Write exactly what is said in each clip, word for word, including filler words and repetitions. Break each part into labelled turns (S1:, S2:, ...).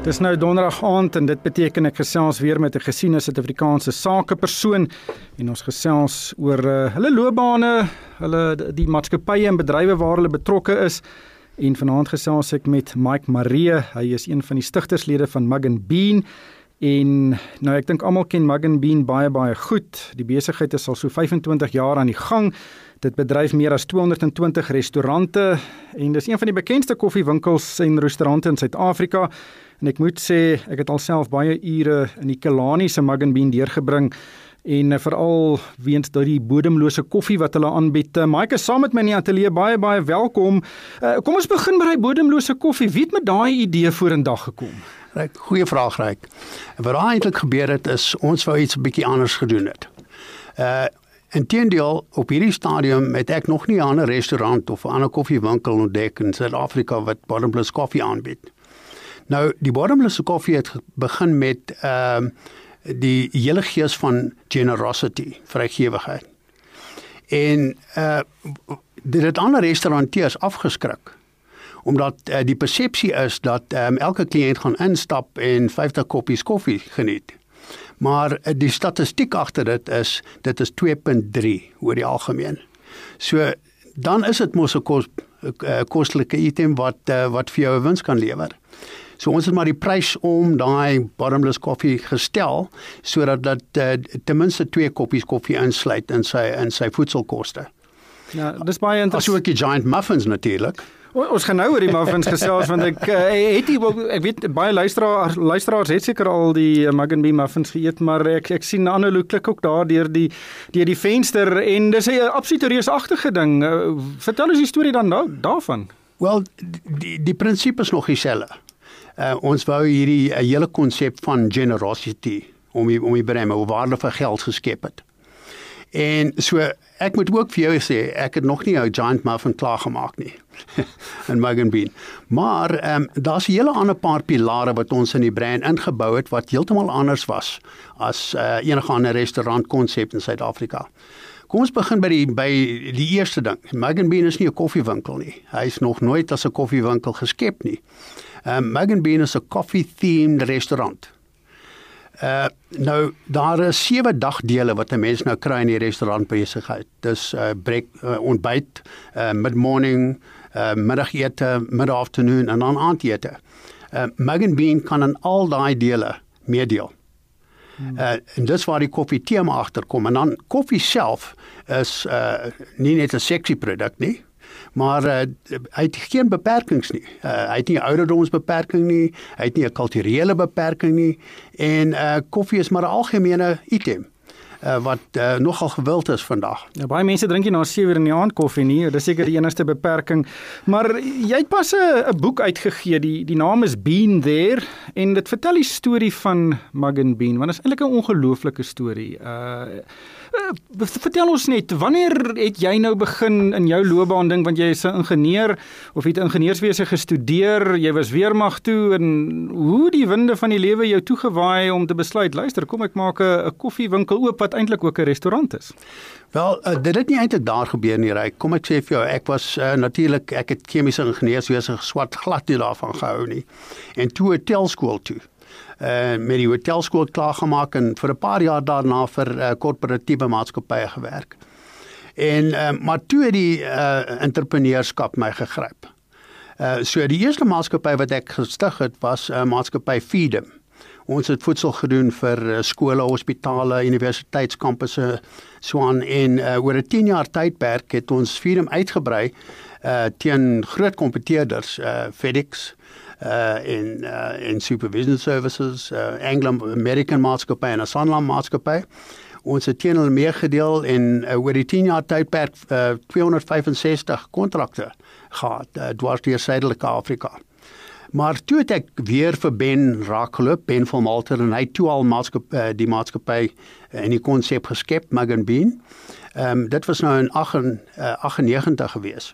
S1: Dis nou donderdag aand en dit beteken ek gesels weer met 'n gesiene Suid-Afrikaanse sakepersoon en ons gesels oor uh, hulle loopbane, hulle die maatskappye en bedrywe waar hulle betrokke is. En vanaand gesels ek met Mike Maree. Hy is een van die stigterslede van Mug and Bean. En nou ek dink almal ken Mug and Bean baie baie goed. Die besigheid is al so vyf-en-twintig jaar aan die gang. Dit bedryf meer as tweehonderd en twintig restaurante en dis een van die bekendste koffiewinkels en restaurante in Suid-Afrika. En ek moet sê, ek het alself baie ure in die Killarney se Mug and Bean deurgebring en uh, veral weens die bodemlose koffie wat hulle aanbied. Uh, Mike is saam met my in die ateljee, baie baie welkom. Uh, kom ons begin met die bodemlose koffie. Wie het met daai idee vorendag gekom?
S2: Ryk, goeie vraag, Ryk. Wat daar eintlik gebeur het is ons wou iets 'n bietjie anders gedoen het. Uh Inteendeel, op hierdie stadium het ek nog nie 'n ander restaurant of 'n ander koffiewinkel ontdek in Suid-Afrika wat bottomless koffie aanbied. Nou, die bottomless koffie het begin met ehm uh, die hele gees van generosity, vrygewigheid. En uh dit het ander restauranteurs afgeskrik, omdat uh, die persepsie is dat um, elke kliënt gaan instap en vyftig koppies koffie geniet. Maar die statistiek agter dit is, dit is twee punt drie oor die algemeen. So, dan is dit mos 'n kos, uh, kostelike item wat, uh, wat vir jou 'n wins kan lewer. So ons het maar die prys om daai bottomless koffie gestel, sodat dat uh, ten minste twee koppies koffie insluit in sy, in sy voedselkoste.
S1: Ja, dis baie interessant.
S2: Asook die giant muffins natuurlik.
S1: O, ons gaan nou oor die muffins gesels, want ek uh, het die, ek weet baie luisteraars luisteraars het seker al die uh, Mug and Bean muffins geëet, maar ek ek sien Annelou klik ook daar deur die deur die venster en dis 'n absolute reusagtige ding. Uh, vertel ons die storie dan nou daarvan.
S2: Wel, die die prinsip is nog dieselfde. Uh, ons wou hierdie uh, hele konsep van generosity om die, om die brein, hoe waarde vir geld geskep het. En so, ek moet ook vir jou sê, ek het nog nie 'n giant muffin klaargemaak nie, in Mug and Bean. Maar, um, daar's 'n hele ander paar pilare wat ons in die brein ingebou het, wat heeltemal anders was, as uh, enige ander restaurantkonsep in Suid-Afrika. Kom ons begin by die, by die eerste ding. Mug and Bean is nie 'n koffiewinkel nie. Hy is nog nooit as 'n koffiewinkel geskep nie. Um, Mug and Bean is 'n coffee-themed restaurant. Uh, nou, daar is sewe dagdele wat 'n mens nou kry in die restaurantbesigheid. Dis uh, break, uh, ontbyt, uh, mid-morning, uh, middagete, mid-afternoon en dan aandete. Uh, Mug and Bean kan in al daai dele meedeel. Hmm. Uh, en dis waar die koffie tema agterkom. En dan koffie self is uh, nie net 'n sexy produk nie, maar uh, hy het geen beperkings nie. Uh, hy het nie 'n ouderdomsbeperking nie, hy het nie 'n kulturele beperking nie, en uh, koffie is maar 'n algemene item, uh, wat uh, nogal gewild is vandag.
S1: Ja, baie mense drink nie na sewe uur in die aand koffie nie, dis seker die enigste beperking. Maar jy het pas 'n boek uitgegee, die, die naam is Bean There, en dit vertel die storie van Mug and Bean, want dit is eintlik 'n ongelooflike storie. Uh, Uh, vertel ons net, wanneer het jy nou begin in jou loopbaan ding, want jy is 'n ingenieur of het ingenieurswese gestudeer, jy was weermag toe, en hoe die winde van die lewe jou toegewaai om te besluit, luister, kom ek maak 'n koffiewinkel oop wat eintlik ook 'n restaurant is?
S2: Wel, uh, dit het nie eintlik daar gebeur nie, Ryk. Kom ek sê vir jou, ek was uh, natuurlik, ek het chemiese ingenieurswese geswat, glad nie daarvan gehou nie, en toe hotelskool toe. Uh, met die hotelskool klaargemaak en vir 'n paar jaar daarna vir uh, korporatiewe maatskappye gewerk. En uh, maar toe het die uh, entrepreneurskap my gegryp. Uh, so die eerste maatskappy wat ek gestig het was 'n uh, maatskappy Feedem. Ons het voedsel gedoen vir uh, skole, hospitale, universiteitskampusse, so aan, en uh, oor 'n tien jaar tydperk het ons Feedem uitgebrei uh, teen groot kompeteerders, uh, FedEx, Uh, in, uh, in Supervision Services, uh, Anglo-American maatskappy en 'n Sanlam maatskappy. Ons het teen hulle meegedeel en uh, oor die tien jaar tydperk uh, tweehonderdvyfensestig kontrakte gehad, uh, dwars deur Suidelike Afrika. Maar toe het ek weer vir Ben raakgeloop, Ben van Malter, en hy toe al maatskap, uh, die maatskappy uh, in die konsep geskep, Mug and Bean. Um, dit was nou in agt-en-negentig gewees.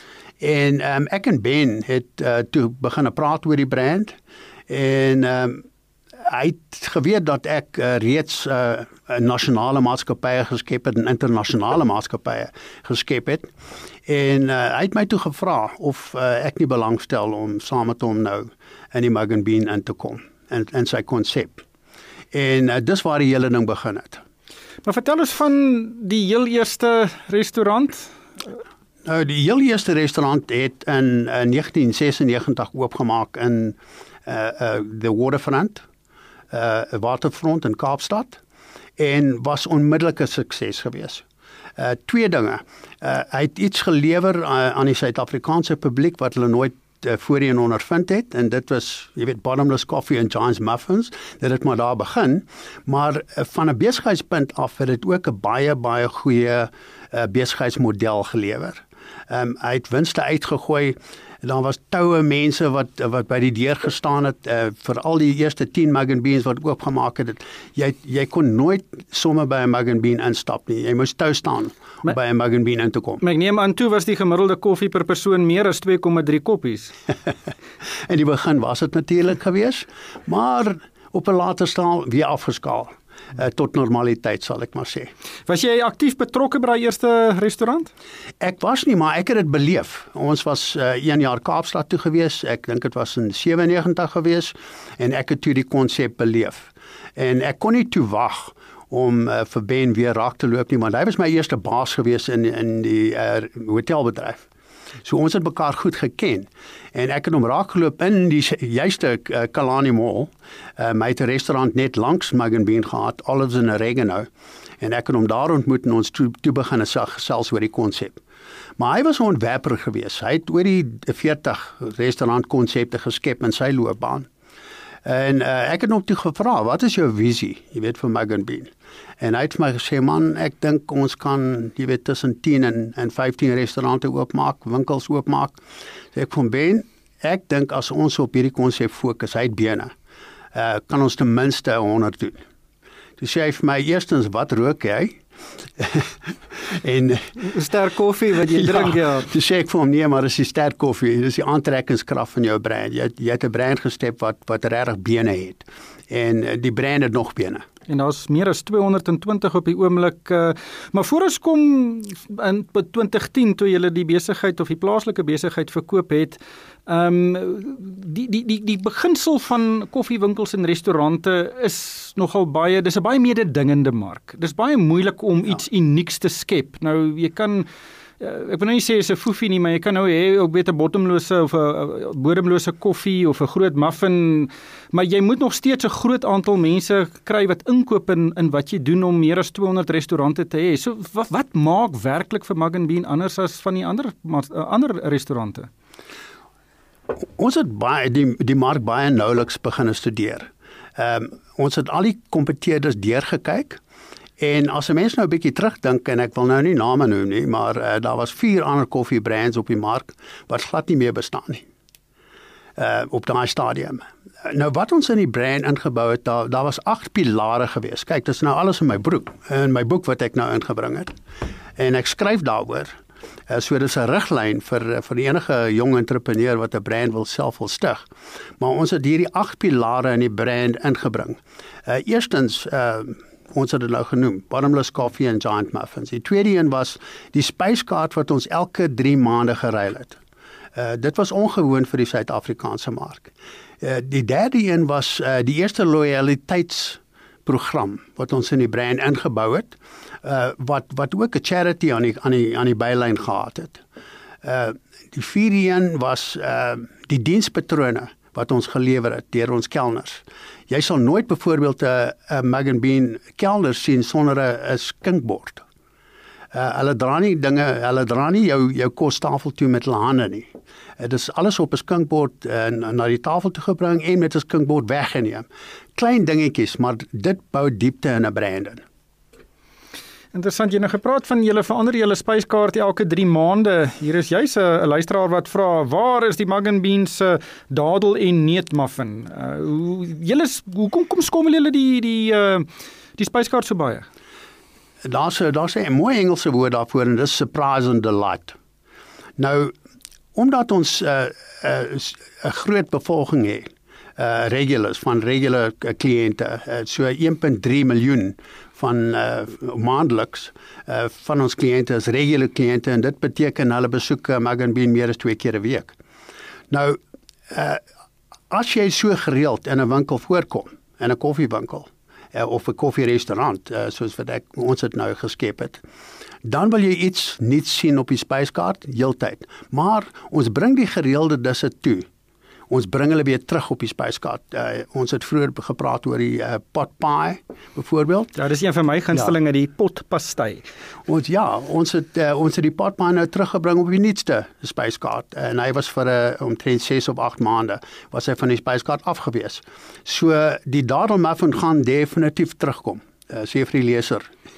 S2: En um, ek en Ben het uh, toe begin praat oor die brand, en um, hy het geweet dat ek uh, reeds uh, nasionale maatskappye geskep het en internasionale maatskappye geskep het. En uh, hy het my toe gevra of uh, ek nie belangstel om saam met hom nou in die Mug and Bean in te kom en, en sy konsep. En uh, dis waar die hele ding begin het.
S1: Maar vertel ons van die heel eerste restaurant.
S2: Nou, die heel eerste restaurant het in uh, negentien sesennegentig oopgemaak in uh, uh, the Waterfront, uh, Waterfront in Kaapstad, en was onmiddellike sukses geweest. Uh, twee dinge. Uh, hy het iets gelewer uh, aan die Suid-Afrikaanse publiek wat hulle nooit uh, voorheen ondervind het, en dit was, jy weet, bottomless coffee en Giant's muffins, dit het maar daar begin, maar uh, van 'n besigheidspunt af het dit ook 'n baie, baie goeie uh, besigheidsmodel gelewer. Um, hy het winste uitgegooi, en daar was toue mense wat wat by die deur gestaan het, uh, vir al die eerste tien Mug and Beans wat oopgemaak het. Jy jy kon nooit sommer by 'n Mug and Bean instap nie. Jy moes tou staan om by 'n Mug and Bean in te kom.
S1: Maar ek neem aan toe was die gemiddelde koffie per persoon meer as twee komma drie koppies.
S2: In die begin was dit natuurlik geweest, maar op 'n later stadium weer afgeskaal. Uh, tot normaliteit, sal ek maar sê.
S1: Was jy aktief betrokke by die eerste restaurant?
S2: Ek was nie, maar ek het dit beleef. Ons was uh, een jaar Kaapstad toe gewees, ek dink dit was in sewennegentig gewees, en ek het toe die konsep beleef. En ek kon nie toe wag om uh, vir Ben weer raak te loop nie, want hy was my eerste baas gewees in, in die uh, hotelbedryf. So ons het mekaar goed geken, en ek het hom raakgeloop in die juiste uh, Kalani Mall. Uh, my het 'n restaurant net langs Mug and Bean gehad, Olives and Oregano, en ek het hom daar ontmoet en ons toe, toe begin gesels oor die konsep. Maar hy was 'n ontwerper gewees. Hy het oor die veertig restaurantkonsepte geskep in sy loopbaan. En uh, ek het hom toe gevra, wat is jou visie, jy weet, vir Mug and Bean? En hy het vir my gesê, man, ek dink ons kan, jy weet, tussen tien en, en vyftien restaurante oopmaak, winkels oopmaak. So ek van Ben, ek dink as ons op hierdie konsep fokus, hy het bene, uh, kan ons ten minste honderd doen. Toe sê hy vir my, eerstens, wat rook jy? en
S1: sterk koffie wat jy
S2: ja,
S1: drink, ja.
S2: Toe sê ek vir hom, nee, maar dis die sterk koffie, dis die aantrekkingskrag van jou brein. Jy, jy het 'n brein gestep wat, wat regtig bene het. En die brein het nog bene.
S1: En daar's meer as tweehonderdtwintig op die oomblik. Uh, maar voor ons kom in twintig tien, toe julle die besigheid of die plaaslike besigheid verkoop het, um, die, die, die, die beginsel van koffiewinkels en restaurante is nogal baie, dis 'n baie mededingende mark. Dis baie moeilik om ja. iets unieks te skep. Nou, jy kan ek wil nou nie sê is 'n foefie nie, maar jy kan nou hê ook weet 'n bottomlose of 'n bodemlose koffie of 'n groot muffin, maar jy moet nog steeds 'n groot aantal mense kry wat inkoop in, in wat jy doen om meer as tweehonderd restaurante te hê. So wat, wat maak werklik vir Mug and Bean anders as van die ander ander restaurante?
S2: Ons het baie die die mark baie nouliks begin studeer. Ehm um, ons het al die kompeteerders deurgekyk. En as 'n mens nou 'n bietjie terugdink, en ek wil nou nie name noem nie, maar uh, daar was vier ander koffiebrands op die mark wat glad nie meer bestaan nie. Uh, op daai stadium. Nou wat ons in die brand ingebou het, daar, daar was agt pilare geweest. Kyk, dit is nou alles in my boek, in my boek wat ek nou ingebring het. En ek skryf daaroor. Uh, so dis 'n riglyn vir vir enige jong entrepreneur wat 'n brand wil self wil stig. Maar ons het hierdie agt pilare in die brand ingebring. Uh, eerstens uh, ons het dit nou genoem, bottomless coffee en giant muffins. Die tweede een was die spyskaart wat ons elke drie maande geruil het. Uh, dit was ongewoon vir die Suid-Afrikaanse mark. Uh, die derde een was uh, die eerste loyaliteitsprogram wat ons in die brand ingebou het, uh, wat wat ook 'n charity aan die aan die aan die bylyn gehad het. Uh, die vierde een was uh, die dienspatrone wat ons gelewer het deur ons kelners. Jy sal nooit byvoorbeeld 'n 'n Mug and Bean kelner sien sonder 'n 'n skinkbord. Uh, hulle dra nie dinge, hulle dra nie jou jou kostafel toe met hulle hande nie. Dit uh, is alles op 'n skinkbord uh, na die tafel toe gebring en met 'n skinkbord weggeneem. Klein dingetjies, maar dit bou diepte in 'n brand in.
S1: Interessant, jy nou gepraat van julle verander julle spyskaart elke drie maande. Hier is juis 'n luisteraar wat vra, waar is die Mug and Bean se dadel en neutmuffin? Uh, hoe julle hoekom kom skommel julle die die uh, die spyskaart so baie?
S2: Daar's daar's 'n mooi Engelse woord daarvoor en dis surprise and delight. Nou, omdat ons 'n uh, uh, uh, groot bevolking het uh, regulars, van regular kliënte, uh, so een punt drie miljoen van uh, maandeliks uh, van ons kliënte is regular kliënte en dit beteken hulle besoek uh, Mugg and Bean meer as twee keer 'n week. Nou, uh, as jy so gereeld in 'n winkel voorkom, in 'n koffiewinkel, uh, of 'n koffierestaurant, uh, soos wat ek, ons het nou geskep het, dan wil jy iets nuuts sien op die spyskaart, heeltyd. Maar ons bring die gereelde disse toe. Ons bring hulle weer terug op die spyskaart. Uh, ons het vroeër gepraat oor die uh, pot pie, byvoorbeeld.
S1: Ja, dis een van my gunstelinge, ja. Die potpastei.
S2: Ons ja, ons het uh, ons het die pot pie nou teruggebring op die nuutste spyskaart. Uh, en hy was vir 'n uh, omtrent ses of agt maande was hy van die spyskaart afgewees. So die dadelmuffin gaan definitief terugkom. Uh, sê vir die leser.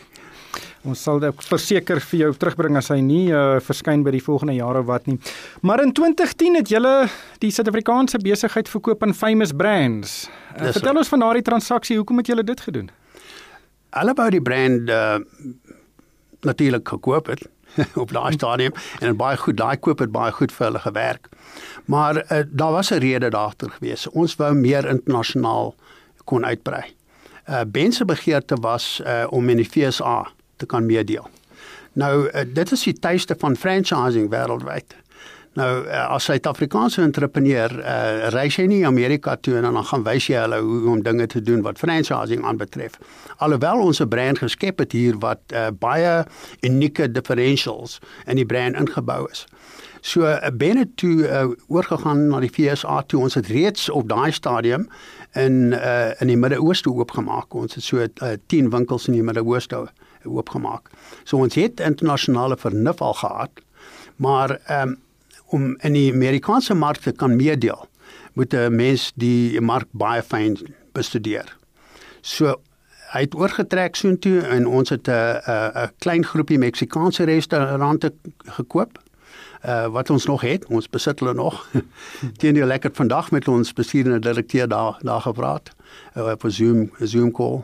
S1: Ons sal dit verseker vir jou terugbring as hy nie uh, verskyn by die volgende jaar of wat nie. Maar in twintig tien het julle die Suid-Afrikaanse besigheid verkoop aan Famous Brands. Uh, vertel right. ons van daardie transaksie, hoekom het julle dit gedoen?
S2: Hulle wou die brand uh, natuurlik gekoop het op daai stadium en baie goed, daai koop het baie goed vir hulle gewerk. Maar uh, daar was 'n rede daaragter gewees. Ons wou meer internasionaal kon uitbrei. Uh, Ben se begeerte was uh, om in die V S A te kan meedeel. Nou, uh, dit is die tuiste van franchising wêreldwyd. Nou, uh, as Suid-Afrikaanse entrepreneur, uh, reis jy nie Amerika toe en dan gaan wys jy hulle hoe om dinge te doen wat franchising aanbetref. Alhoewel ons 'n brand geskep het hier wat uh, baie unieke differentials in die brand ingebou is. So, uh, Ben het toe uh, oorgegaan na die V S A toe. Ons het reeds op daai stadium in, uh, in die Midde-Ooste oopgemaak. Ons het so uh, tien winkels in die Midde-Ooste oopgemaak. So ons het internasionale vernuf al gehad, maar um, om in die Amerikaanse mark te kan meedeel, moet 'n mens die mark baie fyn bestudeer. So hy het oorgetrek soontoe en ons het 'n 'n klein groepie Meksikaanse restaurante gekoop. Uh, wat ons nog het, ons besit hulle nog. Teenoor lekker vandag met ons bestuurende direkteur daar daar gepraat uh, op 'n Zoom Zoom call.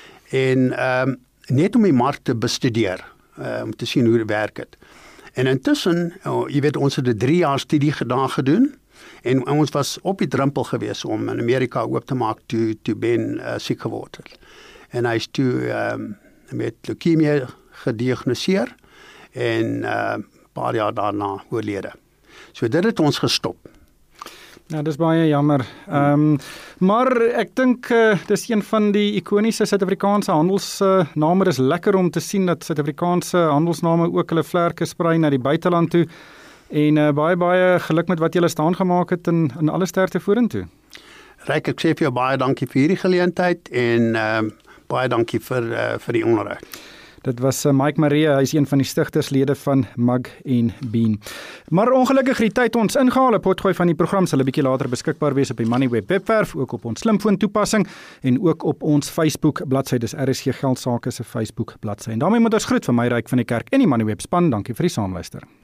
S2: En um, net om die mark te bestudeer, uh, om te sien hoe dit werk het. En intussen, oh, jy weet, ons het 'n drie jaar studie gedaan gedoen en ons was op die drempel gewees om in Amerika oop te maak toe toe Ben uh, siek geword het. En hy is toe um, met leukemie gediagnoseer en 'n uh, paar jaar daarna oorlede. So dit het ons gestop.
S1: Ja, dis baie jammer. Ehm um, maar ek dink uh, dis een van die ikoniese Suid-Afrikaanse handelsname. Uh, dis lekker om te sien dat Suid-Afrikaanse handelsname ook hulle vlerke sprei na die buiteland toe. En uh, baie baie geluk met wat julle staan gemaak het en in alle sterkte vorentoe.
S2: Ryk, ek sê vir jou baie dankie vir hierdie geleentheid en ehm uh, baie dankie vir uh, vir die onderhoud.
S1: Dit was Mike Maria, hy is een van die stigterslede van Mugg and Bean. Maar ongelukkig het die tyd ons ingehaal. 'n Potgooi van die program sal 'n bietjie later beskikbaar wees op die Moneyweb webwerf, ook op ons slimfoon toepassing en ook op ons Facebook bladsy. Dis R S G Geldsaake se Facebook bladsy. En daarmee moet ons groet van my Ryk van die Kerk en die Moneyweb span. Dankie vir die saamluister.